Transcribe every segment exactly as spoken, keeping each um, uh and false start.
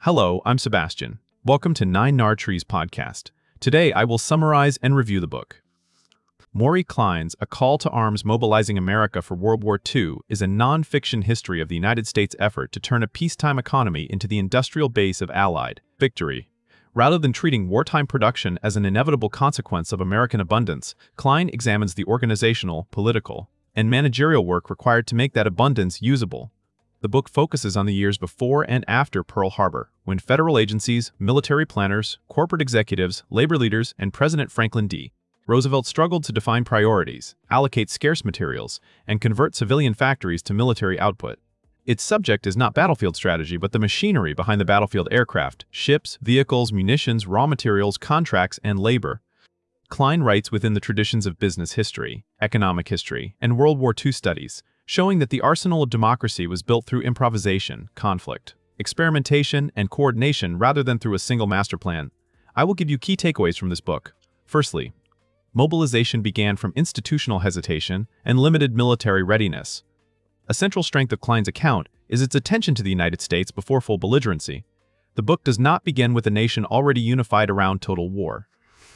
Hello, I'm Sebastian. Welcome to Nine Nar Trees podcast. Today I will summarize and review the book. Maury Klein's A Call to Arms Mobilizing America for World War Two is a non-fiction history of the United States' effort to turn a peacetime economy into the industrial base of Allied victory. Rather than treating wartime production as an inevitable consequence of American abundance, Klein examines the organizational, political, and managerial work required to make that abundance usable. The book focuses on the years before and after Pearl Harbor, when federal agencies, military planners, corporate executives, labor leaders, and President Franklin D. Roosevelt struggled to define priorities, allocate scarce materials, and convert civilian factories to military output. Its subject is not battlefield strategy but the machinery behind the battlefield: aircraft, ships, vehicles, munitions, raw materials, contracts, and labor. Klein writes within the traditions of business history, economic history, and World War Two studies, showing that the arsenal of democracy was built through improvisation, conflict, experimentation, and coordination rather than through a single master plan. I will give you key takeaways from this book. Firstly, mobilization began from institutional hesitation and limited military readiness. A central strength of Klein's account is its attention to the United States before full belligerency. The book does not begin with a nation already unified around total war.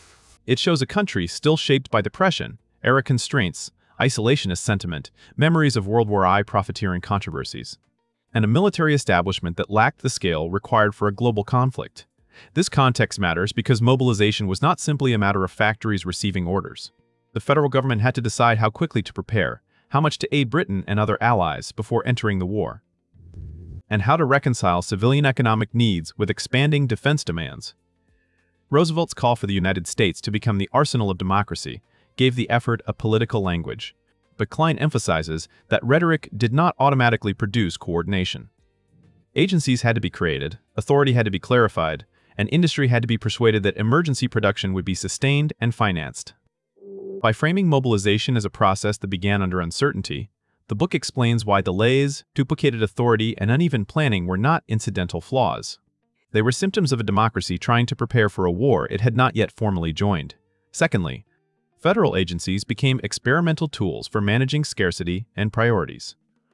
It shows a country still shaped by depression, era constraints, isolationist sentiment, memories of World War One profiteering controversies, and a military establishment that lacked the scale required for a global conflict. This context matters because mobilization was not simply a matter of factories receiving orders. The federal government had to decide how quickly to prepare, how much to aid Britain and other allies before entering the war, and how to reconcile civilian economic needs with expanding defense demands. Roosevelt's call for the United States to become the arsenal of democracy gave the effort a political language, but Klein emphasizes that rhetoric did not automatically produce coordination. Agencies had to be created, authority had to be clarified, and industry had to be persuaded that emergency production would be sustained and financed. By framing mobilization as a process that began under uncertainty, the book explains why delays, duplicated authority, and uneven planning were not incidental flaws. They were symptoms of a democracy trying to prepare for a war it had not yet formally joined. Secondly, federal agencies became experimental tools for managing scarcity and priorities.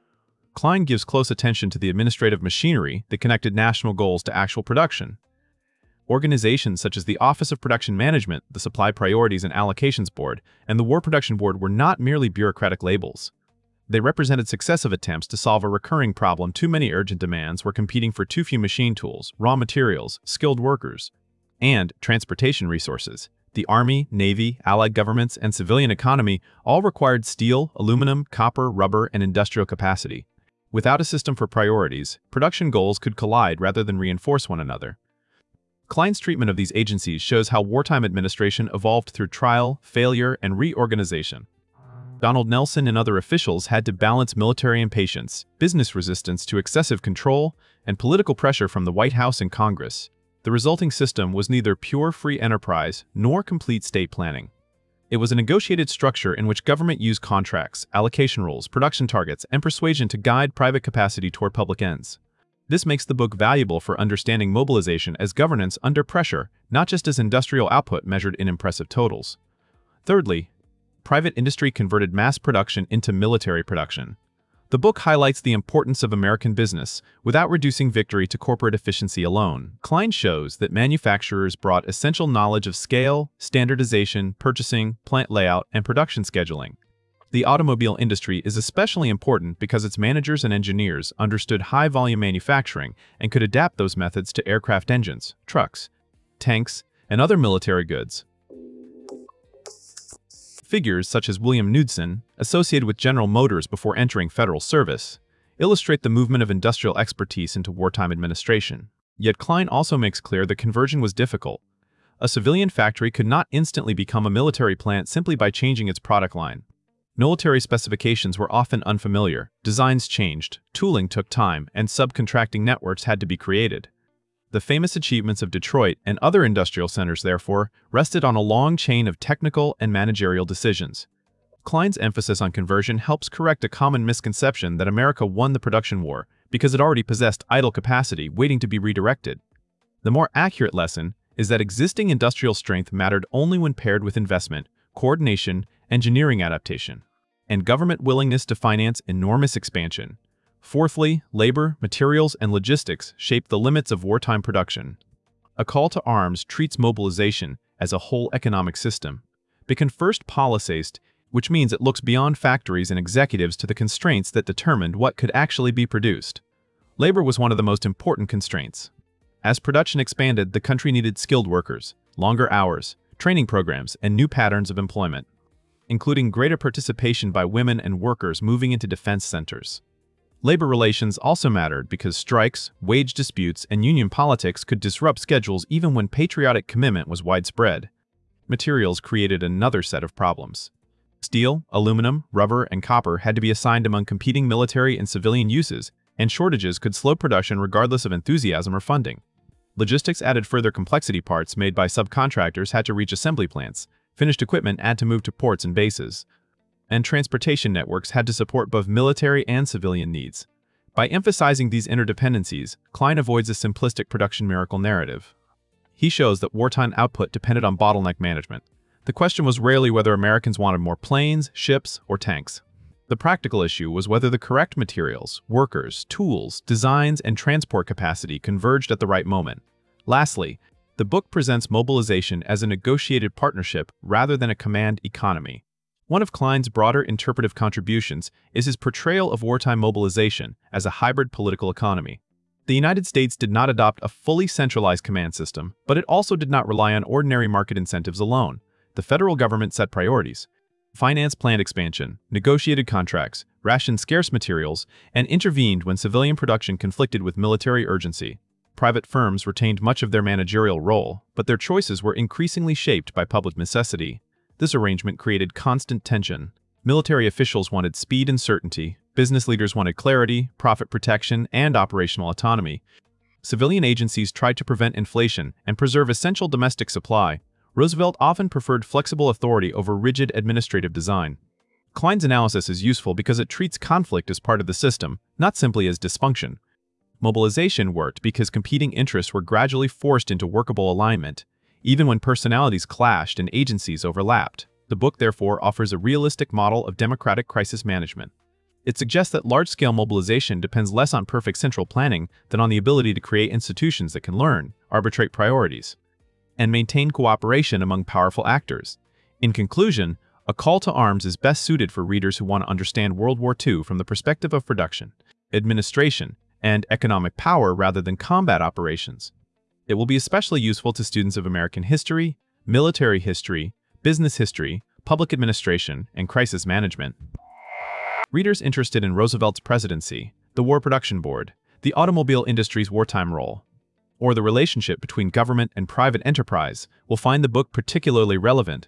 Klein gives close attention to the administrative machinery that connected national goals to actual production. Organizations such as the Office of Production Management, the Supply Priorities and Allocations Board, and the War Production Board were not merely bureaucratic labels. They represented successive attempts to solve a recurring problem: too many urgent demands were competing for too few machine tools, raw materials, skilled workers, and transportation resources. The Army, Navy, Allied governments, and civilian economy all required steel, aluminum, copper, rubber, and industrial capacity. Without a system for priorities, production goals could collide rather than reinforce one another. Klein's treatment of these agencies shows how wartime administration evolved through trial, failure, and reorganization. Donald Nelson and other officials had to balance military impatience, business resistance to excessive control, and political pressure from the White House and Congress. The resulting system was neither pure free enterprise nor complete state planning. It was a negotiated structure in which government used contracts, allocation rules, production targets, and persuasion to guide private capacity toward public ends. This makes the book valuable for understanding mobilization as governance under pressure, not just as industrial output measured in impressive totals. Thirdly, private industry converted mass production into military production. The book highlights the importance of American business without reducing victory to corporate efficiency alone. Klein shows that manufacturers brought essential knowledge of scale, standardization, purchasing, plant layout, and production scheduling. The automobile industry is especially important because its managers and engineers understood high-volume manufacturing and could adapt those methods to aircraft engines, trucks, tanks, and other military goods. Figures such as William Knudsen, associated with General Motors before entering federal service, illustrate the movement of industrial expertise into wartime administration. Yet Klein also makes clear that conversion was difficult. A civilian factory could not instantly become a military plant simply by changing its product line. Military specifications were often unfamiliar, designs changed, tooling took time, and subcontracting networks had to be created. The famous achievements of Detroit and other industrial centers, therefore, rested on a long chain of technical and managerial decisions. Klein's emphasis on conversion helps correct a common misconception that America won the production war because it already possessed idle capacity waiting to be redirected. The more accurate lesson is that existing industrial strength mattered only when paired with investment, coordination, engineering adaptation, and government willingness to finance enormous expansion. Fourthly, labor, materials, and logistics shape the limits of wartime production. A Call to Arms treats mobilization as a whole economic system. Become first policist, which means it looks beyond factories and executives to the constraints that determined what could actually be produced. Labor was one of the most important constraints. As production expanded, the country needed skilled workers, longer hours, training programs, and new patterns of employment, including greater participation by women and workers moving into defense centers. Labor relations also mattered because strikes, wage disputes, and union politics could disrupt schedules even when patriotic commitment was widespread. Materials created another set of problems. Steel, aluminum, rubber, and copper had to be assigned among competing military and civilian uses, and shortages could slow production regardless of enthusiasm or funding. Logistics added further complexity. Parts made by subcontractors had to reach assembly plants, finished equipment had to move to ports and bases, and transportation networks had to support both military and civilian needs. By emphasizing these interdependencies, Klein avoids a simplistic production miracle narrative. He shows that wartime output depended on bottleneck management. The question was rarely whether Americans wanted more planes, ships, or tanks. The practical issue was whether the correct materials, workers, tools, designs, and transport capacity converged at the right moment. Lastly, the book presents mobilization as a negotiated partnership rather than a command economy. One of Klein's broader interpretive contributions is his portrayal of wartime mobilization as a hybrid political economy. The United States did not adopt a fully centralized command system, but it also did not rely on ordinary market incentives alone. The federal government set priorities, financed planned expansion, negotiated contracts, rationed scarce materials, and intervened when civilian production conflicted with military urgency. Private firms retained much of their managerial role, but their choices were increasingly shaped by public necessity. This arrangement created constant tension. Military officials wanted speed and certainty, business leaders wanted clarity, profit protection, and operational autonomy. Civilian agencies tried to prevent inflation and preserve essential domestic supply. Roosevelt often preferred flexible authority over rigid administrative design. Klein's analysis is useful because it treats conflict as part of the system, not simply as dysfunction. Mobilization worked because competing interests were gradually forced into workable alignment, even when personalities clashed and agencies overlapped. The book therefore offers a realistic model of democratic crisis management. It suggests that large-scale mobilization depends less on perfect central planning than on the ability to create institutions that can learn, arbitrate priorities, and maintain cooperation among powerful actors. In conclusion, A Call to Arms is best suited for readers who want to understand World War Two from the perspective of production, administration, and economic power rather than combat operations. It will be especially useful to students of American history, military history, business history, public administration, and crisis management. Readers interested in Roosevelt's presidency, the War Production Board, the automobile industry's wartime role, or the relationship between government and private enterprise will find the book particularly relevant.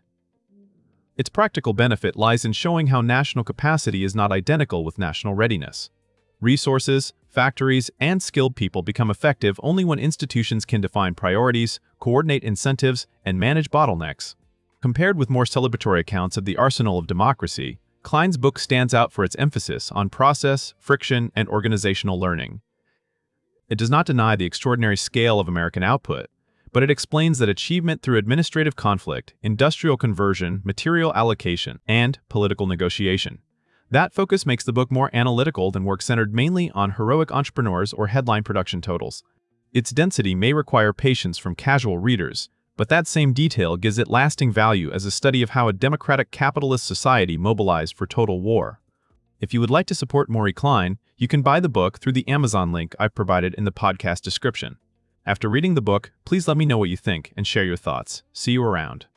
Its practical benefit lies in showing how national capacity is not identical with national readiness. Resources, factories, and skilled people become effective only when institutions can define priorities, coordinate incentives, and manage bottlenecks. Compared with more celebratory accounts of the arsenal of democracy, Klein's book stands out for its emphasis on process, friction, and organizational learning. It does not deny the extraordinary scale of American output, but it explains that achievement through administrative conflict, industrial conversion, material allocation, and political negotiation. That focus makes the book more analytical than work centered mainly on heroic entrepreneurs or headline production totals. Its density may require patience from casual readers, but that same detail gives it lasting value as a study of how a democratic capitalist society mobilized for total war. If you would like to support Maury Klein, you can buy the book through the Amazon link I've provided in the podcast description. After reading the book, please let me know what you think and share your thoughts. See you around.